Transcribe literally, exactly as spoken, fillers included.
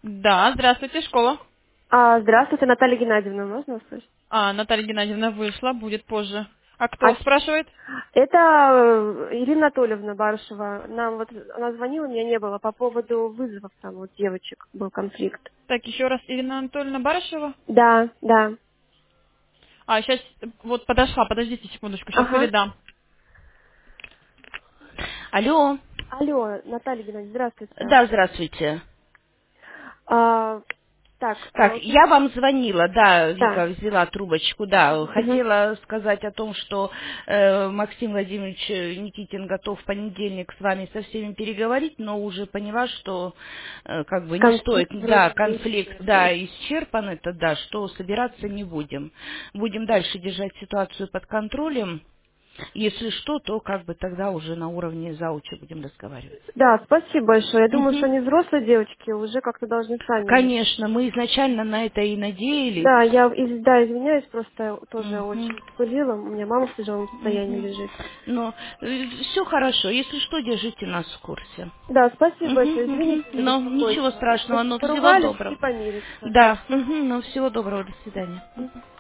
Да, здравствуйте, школа. А, здравствуйте, Наталья Геннадьевна, можно услышать? А, Наталья Геннадьевна вышла, будет позже. А А, кто спрашивает? это э, Ирина Анатольевна Барышева. Нам вот она звонила, меня не было по поводу вызовов там вот девочек был конфликт. Так, еще раз, Ирина Анатольевна Барышева. Да, да. А, сейчас вот подошла, подождите секундочку, сейчас Ага. передам. Алло. Алло, Наталья Геннадьевна, здравствуйте. Да, здравствуйте. А, так, Так, а, я вам звонила, да, да. Вика взяла трубочку, да, Мгм. хотела сказать о том, что э, Максим Владимирович Никитин готов в понедельник с вами со всеми переговорить, но уже поняла, что э, как бы не стоит, Конфликт да, вроде бы конфликт, да, исчерпан. исчерпан это, да, что собираться не будем. Будем дальше держать ситуацию под контролем. Если что, то как бы тогда уже на уровне заучи будем разговаривать. Да, спасибо большое. Я думаю, что Мгм. они взрослые девочки уже как-то должны сами. Конечно, мы изначально на это и надеялись. Да, я из- да, извиняюсь, просто тоже Мгм. очень вспылила. У меня мама в тяжелом состоянии Мгм. лежит. Но все хорошо. Если что, держите нас в курсе. Да, спасибо Мгм, большое. мгм. Извините за Но ничего беспокойство. страшного, но всего Поругались и доброго. помириться. Да, мгм, но всего доброго. До свидания.